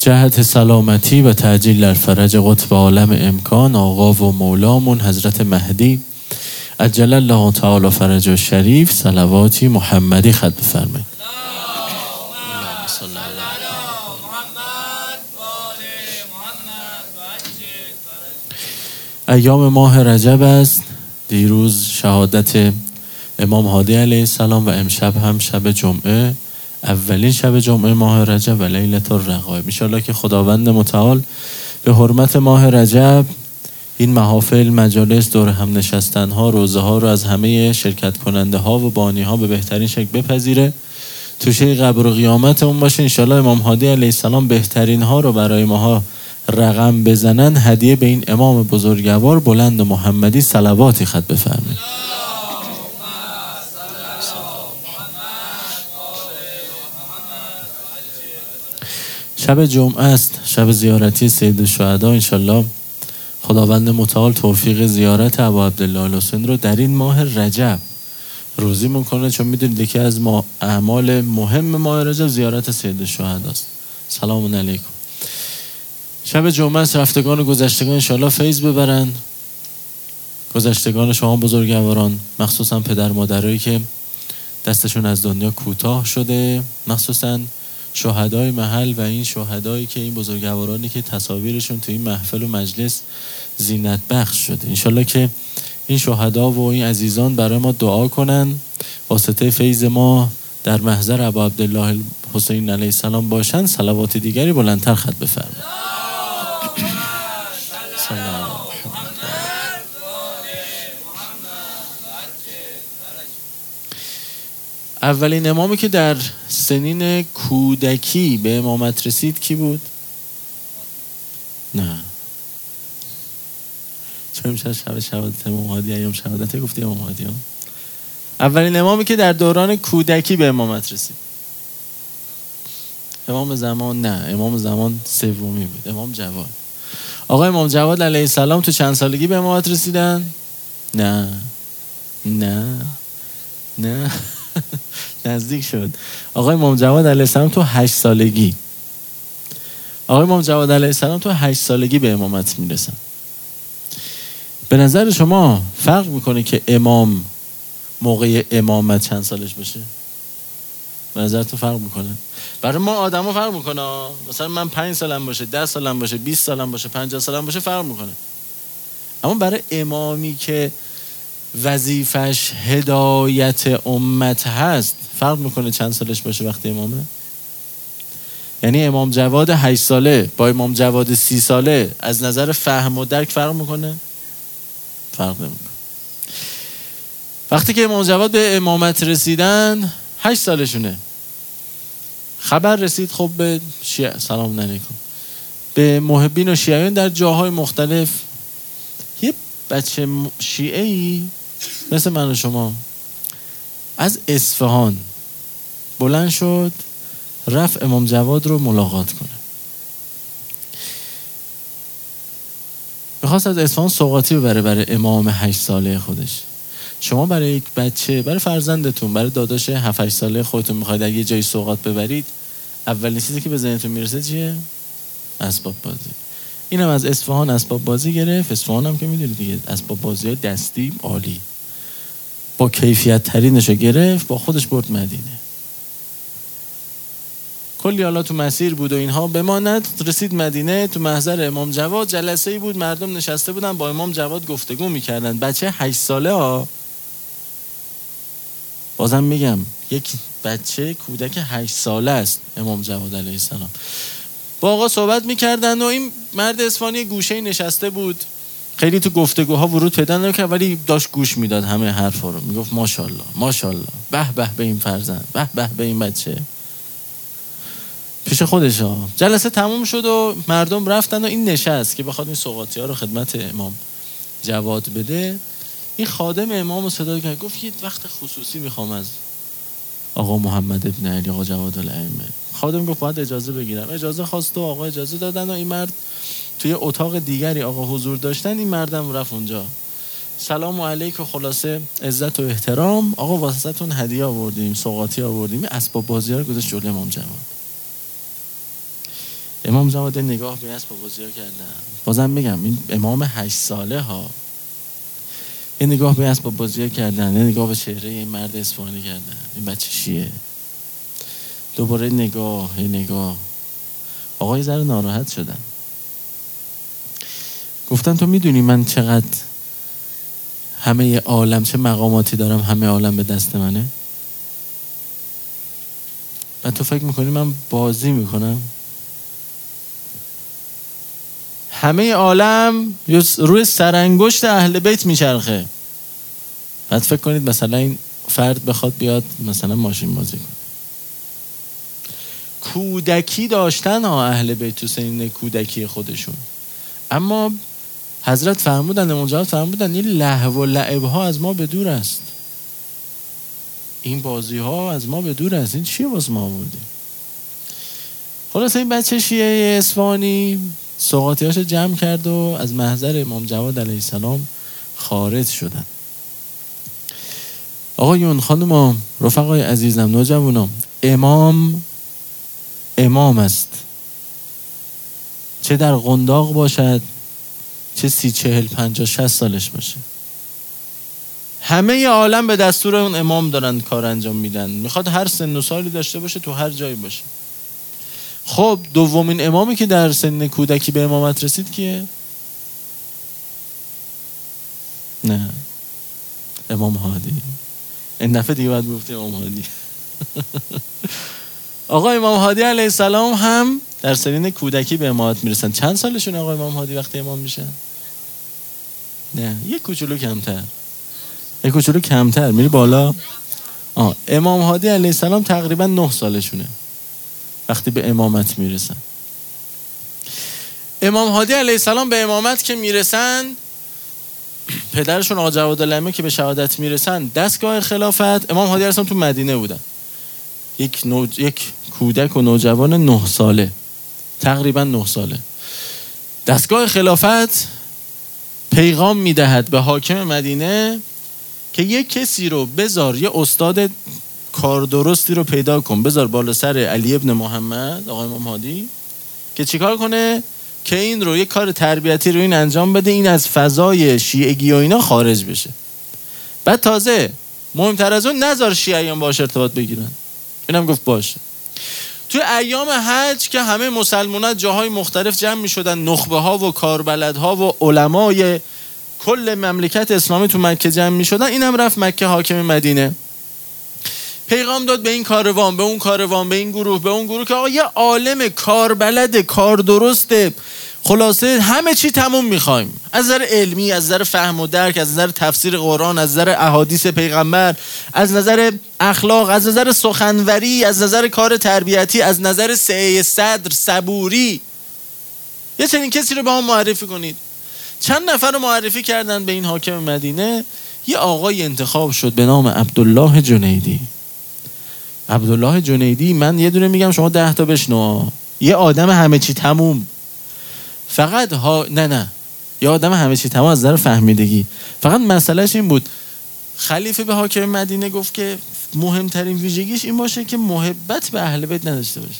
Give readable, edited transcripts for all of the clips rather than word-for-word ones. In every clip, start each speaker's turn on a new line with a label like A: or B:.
A: جهت سلامتی و تعجیل در فرج قطب عالم امکان آقا و مولامون حضرت مهدی عجل الله تعالی فرجه شریف صلواتی محمدی خط بفرمایید. ایام ماه رجب است. دیروز شهادت امام هادی علیه السلام و امشب هم شب جمعه، اولین شب جمعه ماه رجب و لیلة الرغائب. ان شاءالله که خداوند متعال به حرمت ماه رجب این محافل، مجالس، دور هم نشستن ها، روزه ها رو از همه شرکت کننده ها و بانی ها به بهترین شکل بپذیره، توشه قبر و قیامت اون باشه. ان شاءالله امام هادی علیه السلام بهترین ها رو برای ماها رقم بزنن، هدیه به این امام بزرگوار بلند و محمدی صلواتی خط بفرمایید. شب جمعه است، شب زیارتی سید الشهدا. انشالله خداوند متعال توفیق زیارت ابا عبدالله الحسین رو در این ماه رجب روزی میکنه، چون میدونید یکی از اعمال مهم ماه رجب زیارت سید الشهدا است. سلام علیکم. شب جمعه است، رفتگان و گذشتگان انشالله فیض ببرن. گذشتگان شما بزرگواران، مخصوصا پدر مادرایی که دستشون از دنیا کوتاه شده، مخصوصا شهدای محل و این شهدایی که این بزرگوارانی که تصاویرشون تو این محفل و مجلس زینت بخش شده، انشالله که این شهدا و این عزیزان برای ما دعا کنن، واسطه فیض ما در محضر ابا عبدالله حسین علیه السلام باشن. صلوات دیگری بلندتر خط بفرمایید. اولین امامی که در سنین کودکی به امامت رسید کی بود؟ نه چون شب شهادت امام هادی، ایام شهادت گفتی امام هادی ها. اولین امامی که در دوران کودکی به امامت رسید امام زمان؟ نه، امام زمان سومی بود، امام جواد. آقا امام جواد علیه السلام تو چند سالگی به امامت رسیدن؟ نه نزدیک شد. آقای امام جواد علیه السلام تو 8 سالگی. آقای امام جواد علیه السلام تو 8 سالگی به امامت میرسن. به نظر شما فرق میکنه که امام موقع امامت چند سالش باشه؟ به نظرتون فرق میکنه؟ برای ما آدما فرق میکنه. مثلا من 5 سالم باشه، 10 سالم باشه، 20 سالم باشه، 50 سالم باشه فرق میکنه. اما برای امامی که وظیفش هدایت امت هست فرق میکنه چند سالش باشه وقتی امامه؟ یعنی امام جواد 8 ساله با امام جواد 30 ساله از نظر فهم و درک فرق میکنه؟ فرق نمیکنه. وقتی که امام جواد به امامت رسیدن 8 سالشونه، خبر رسید خب به شیعه، سلام علیکم، به محبین و شیعیان در جاهای مختلف. یه بچه شیعه‌ای مثل من و شما از اصفهان بلند شد رفت امام جواد رو ملاقات کنه. میخواست از اصفهان سوغاتی ببره برای امام 8 ساله خودش. شما برای یک بچه، برای فرزندتون، برای داداش 7-8 ساله خودتون میخواید اگه یه جای سوغات ببرید، اولین چیزی که به ذهنتون میرسه چیه؟ اسباب بازی. اینم از اصفهان اسباب بازی گرفت. اصفهان هم که میدونید دیگه اسباب بازی دستی عالی با کیفیت ترینشو گرفت، با خودش برد مدینه. کلی حالا تو مسیر بود و اینها بماند، رسید مدینه. تو محضر امام جواد جلسه‌ای بود، مردم نشسته بودن با امام جواد گفتگو میکردن. بچه 8 ساله ها، بازم میگم یک بچه کودک 8 ساله است امام جواد علیه السلام. با آقا صحبت میکردن و این مرد اصفهانی گوشه‌ای نشسته بود، خیلی تو گفتگوها ورود پیدا نمی‌کرد ولی داشت گوش میداد همه حرفا رو. میگفت ماشاءالله ماشاءالله، به به به این فرزند، به به به این بچه. پیش خودش ها. جلسه تموم شد و مردم رفتن و این نشست که بخواد این سوغاتی‌ها رو خدمت امام جواد بده. این خادم امام رو صدا کرد، گفت یه وقت خصوصی میخوام از آقا محمد ابن علی، آقا جواد الائمه. خادم گفت باید اجازه بگیرم. اجازه خواست و آقا اجازه دادن و این مرد توی اتاق دیگری آقا حضور داشتن. این مردم رفت اونجا، سلام علیکم، خلاصه عزت و احترام، آقا واسهتون هدیه آوردیم، سوغاتی آوردیم. اسباب بازی ها رو گذاشت جلوی امام جواد. امام جواد نگاه به اسباب بازی‌ها کردن. بازم میگم این امام 8 ساله ها، این نگاه به اسباب بازی‌ها کردن، این نگاه به چهره این مرد اصفهانی کردن، این بچه شیعه. دوباره نگاه آقای ذره ناراحت شدن، گفتن تو میدونی من چقدر همه عالم چه مقاماتی دارم، همه عالم به دست منه؟ و تو فکر میکنی من بازی میکنم؟ همه عالم روی سرانگشت اهل بیت میچرخه. بعد فکر کنید مثلا این فرد بخواد بیاد مثلا ماشین بازی کنه. کودکی داشتن ها اهل بیت تو سنین کودکی خودشون، اما حضرت فرمودن، امام جواد فرمودن این لهو و لعب ها از ما به دور است، این بازی ها از ما به دور است، این چیه باز ما آوردیم؟ خلاص این بچه شیعه اصفهانی سوغاتیاشو جمع کرد و از محضر امام جواد علیه السلام خارج شدن. آقایون، خانوما، رفقای عزیزم، نوجوانام، امام است، چه در قنداق باشد، چه 30 40 50 60 سالش باشه. همه عالم به دستور اون امام دارن کار انجام میدن. میخواد هر سن و سالی داشته باشه، تو هر جایی باشه. خب دومین امامی که در سن کودکی به امامت رسید کیه؟ نه، امام هادی. این دفعه دیگه باید گفته امام هادی. آقا امام هادی علیه السلام هم در سنین کودکی به امامت میرسن. چند سالشون آقا امام هادی وقتی امام میشن؟ نه، یک کوچولو کمتر میری بالا. امام هادی علیه السلام تقریبا 9 سالشونه وقتی به امامت میرسن. امام هادی علیه السلام به امامت که میرسن، پدرشون آقا جواد الائمه که به شهادت میرسن، دستگاه خلافت امام هادی علیه السلام تو مدینه بودن. یک کودک و نوجوان 9 ساله، تقریبا 9 ساله، دستگاه خلافت پیغام میدهد به حاکم مدینه که یک کسی رو بذار، یه استاد کار درستی رو پیدا کن، بذار بالا سر علی ابن محمد آقای امام هادی که چیکار کنه، که این رو یک کار تربیتی رو این انجام بده، این از فضای شیعگی و اینا خارج بشه. بعد تازه مهمتر از اون نذار شیعیان باش ارتباط بگیرن. اینم گفت باشه. تو ایام حج که همه مسلمانان جاهای مختلف جمع می شدن، نخبه ها و کاربلدها و علمای کل مملکت اسلامی تو مکه جمع می شدن، اینم رفت مکه حاکم مدینه پیغام داد به این کاروان، به اون کاروان، به این گروه، به اون گروه که آقا یه عالم کاربلد، کار درسته، خلاصه همه چی تموم میخوایم، از نظر علمی، از نظر فهم و درک، از نظر تفسیر قرآن، از نظر احادیث پیغمبر، از نظر اخلاق، از نظر سخنوری، از نظر کار تربیتی، از نظر سعی صدر، صبوری. یه چنین کسی رو به ما معرفی کنید. چند نفر رو معرفی کردن به این حاکم مدینه. یه آقای انتخاب شد به نام عبدالله جنیدی. عبدالله جنیدی، من یه دونه میگم شما 10 تا بشنو. یه آدم همه چی تموم، فقط یه آدم همه چی تمام از نظر فهمیدگی. فقط مسئلهش این بود، خلیفه به حاکم مدینه گفت که مهمترین ویژگیش این باشه که محبت به اهل بیت نداشته باشه.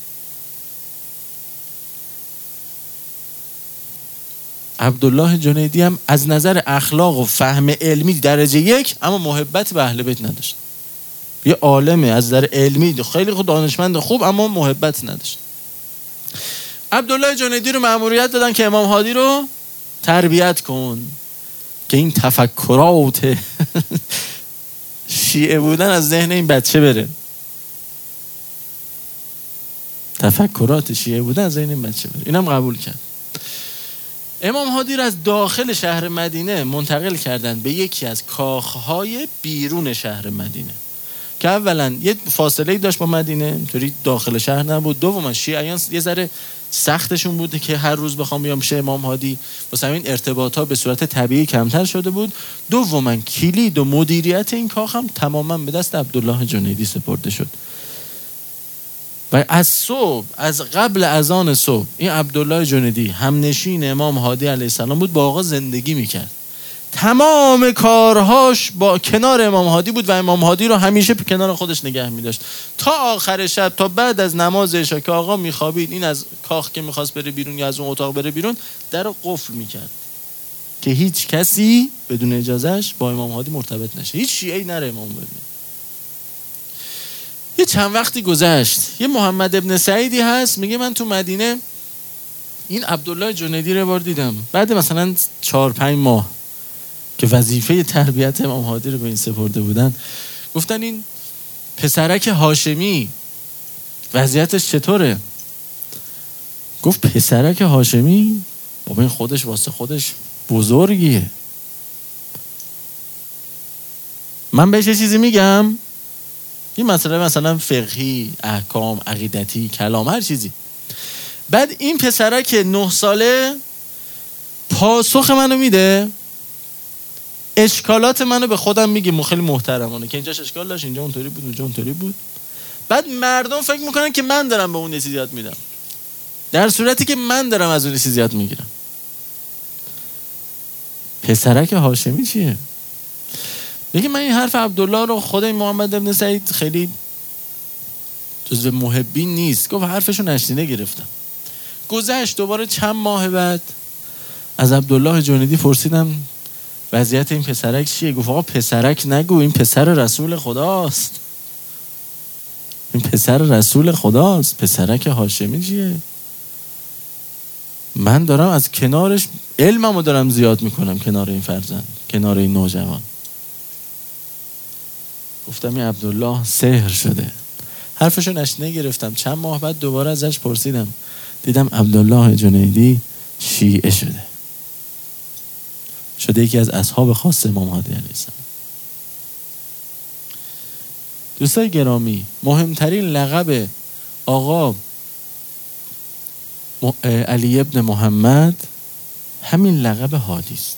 A: عبدالله جنیدی هم از نظر اخلاق و فهم علمی درجه 1، اما محبت به اهل بیت نداشت. یه عالمه از نظر علمی خیلی خود دانشمند خوب، اما محبت نداشت. عبدالله جنیدی رو مأموریت دادن که امام هادی رو تربیت کن که این تفکرات شیعه بودن از ذهن این بچه بره. تفکرات شیعه بودن از ذهن این بچه بره. اینم قبول کرد. امام هادی رو از داخل شهر مدینه منتقل کردن به یکی از کاخهای بیرون شهر مدینه که اولا یه فاصله داشت با مدینه، اینطوری داخل شهر نبود. دوما شیعیان یه ذره سختشون بود که هر روز بخوام بیام شه امام هادی، واسه همین ارتباطات به صورت طبیعی کمتر شده بود. دوما کلید و مدیریت این کاخ هم تماما به دست عبدالله جنیدی سپرده شد. و از قبل اذان صبح این عبدالله جنیدی همنشین امام هادی علیه السلام بود، با آقا زندگی میکرد. تمام کارهاش با کنار امام هادی بود و امام هادی رو همیشه کنار خودش نگه می‌داشت تا آخر شب، تا بعد از نماز عشا که آقا میخوابید، این از کاخ که میخواست بره بیرون یا از اون اتاق بره بیرون، در رو قفل میکرد که هیچ کسی بدون اجازهش با امام هادی مرتبط نشه، هیچ شیعه‌ای نره امام ببینه. یه چند وقتی گذشت، یه محمد ابن سعیدی هست میگه من تو مدینه این عبدالله جنیدی رو بار دیدم، بعد مثلا 4-5 ماه که وظیفه تربیت امام هادی رو به این سپرده بودن، گفتن این پسرک هاشمی وضعیتش چطوره؟ گفت پسرک هاشمی بابا این خودش واسه خودش بزرگیه، من بهش یه چیزی میگم، این مسئله مثلا فقهی، احکام، عقیدتی، کلام، هر چیزی، بعد این پسرک 9 ساله پاسخ منو میده، اشکالات منو به خودم میگه، خیلی محترمانه که اینجاش اشکال داشت، اینجا اونطوری بود، اونجا اونطوری بود. بعد مردم فکر میکنن که من دارم به اون چیزی یاد میدم، در صورتی که من دارم از اون چیزی یاد میگیرم. پسرک هاشمی چیه؟ میگه من این حرف عبدالله رو، خود این محمد ابن سعید خیلی جزو محبین نیست، گفت حرفشو نشنیده گرفتم. گذشت دوباره چند ماه بعد از عبدالله جنیدی پرسیدم وضعیت این پسرک چیه؟ گفت آقا پسرک نگو، این پسر رسول خداست، این پسر رسول خداست، پسرک هاشمی چیه؟ من دارم از کنارش علممو دارم زیاد میکنم، کنار این فرزند، کنار این نوجوان. گفتم این عبدالله سحر شده، حرفشو نشنیده گرفتم. چند ماه بعد دوباره ازش پرسیدم، دیدم عبدالله جنیدی شیعه شده یکی از اصحاب خاص امام هادی علیه السلام. دوستای گرامی، مهمترین لقب آقا علی ابن محمد همین لقب هادی است.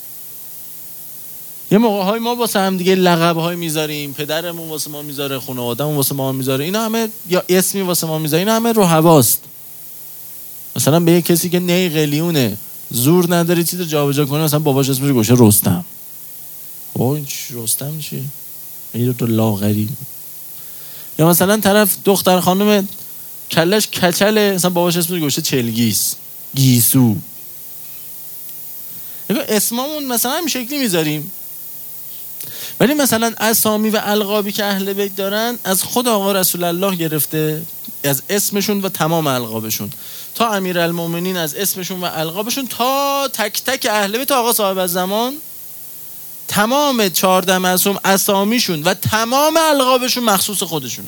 A: یه موقع‌های ما واسه هم دیگه لقب‌های میذاریم، پدرمون واسه ما میذاره، خانواده‌مون واسه ما میذاره، اینا همه یا اسمی واسه ما میذاره، اینا همه رو هواست. مثلا به یک کسی که نی قلیونه، زور نداره چیزو جابجا کنه، مثلا باباش اسمش گوشه رستم، اوه این رستم چیه؟ این تو لاغری. یا مثلا طرف دختر خانم کلش کچله، مثلا باباش اسمش گوشه چلگیس، گیسو. اسممون مثلا همین شکلی میذاریم، ولی مثلا اسامی و القابی که اهل بیت دارن از خود آقا رسول الله گرفته، از اسمشون و تمام القابشون، تا امیرالمومنین از اسمشون و القابشون، تا تک تک اهل بیت آقا صاحب الزمان، تمام 14 معصوم اسامیشون و تمام القابشون مخصوص خودشونه.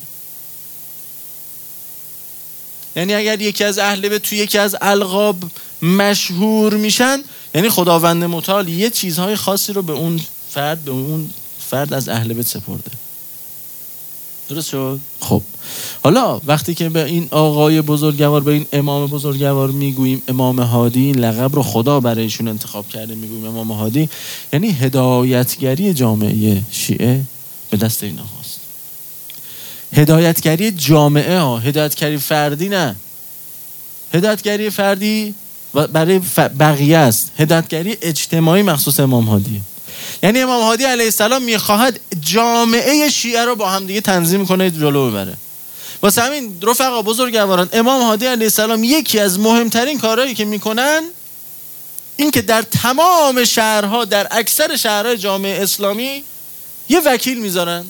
A: یعنی اگر یکی از اهل بیت توی یکی از القاب مشهور میشن، یعنی خداوند متعال یه چیزهای خاصی رو به اون فرد از اهل بیت سپرده. درست شد؟ خب حالا وقتی که به این آقای بزرگوار، به این امام بزرگوار میگوییم امام هادی، لقب رو خدا برایشون انتخاب کرده، میگوییم امام هادی، یعنی هدایتگری جامعه شیعه به دست این آقاست. هدایتگری جامعه ها، هدایتگری فردی نه. هدایتگری فردی برای بقیه است، هدایتگری اجتماعی مخصوص امام هادی. یعنی امام هادی علیه السلام میخواهد جامعه شیعه رو با هم دیگه تنظیم کنه، جلو ببره. واسه همین رفقا بزرگواران، امام هادی علیه السلام یکی از مهمترین کارهایی که میکنن این که در تمام شهرها، در اکثر شهرهای جامعه اسلامی یه وکیل میذارن،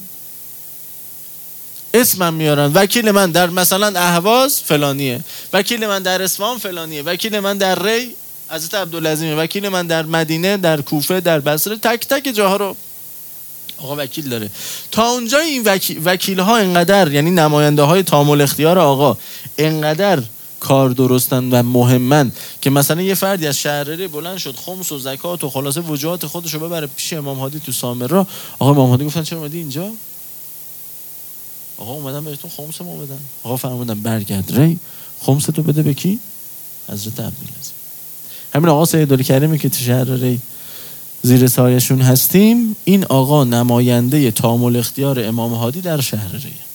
A: اسمم میارن، وکیل من در مثلا اهواز فلانیه، وکیل من در اصفهان فلانیه، وکیل من در ری حضرت عبدالعظیم، وکیل من در مدینه، در کوفه، در بصره، تک تک جاها رو آقا وکیل داره. تا اونجا این وکیل ها انقدر، یعنی نماینده های تام الاختیار آقا انقدر کار درستن و مهمن که مثلا یه فردی از شهرره بلند شد خمس و زکات و خلاصه وجوهات خودشو ببره پیش امام هادی تو سامرا، آقا امام هادی گفتن چرا اومدی اینجا؟ آقا اومدن بهتون خمس ما بدن. آقا فرمودن برگرد ری، خمس تو بده به کی؟ حضرت عبدالعظیم. همین آقا سیدالکریمی که تو شهر ری زیر سایه‌شون هستیم، این آقا نماینده تام الاختیار امام هادی در شهر ری.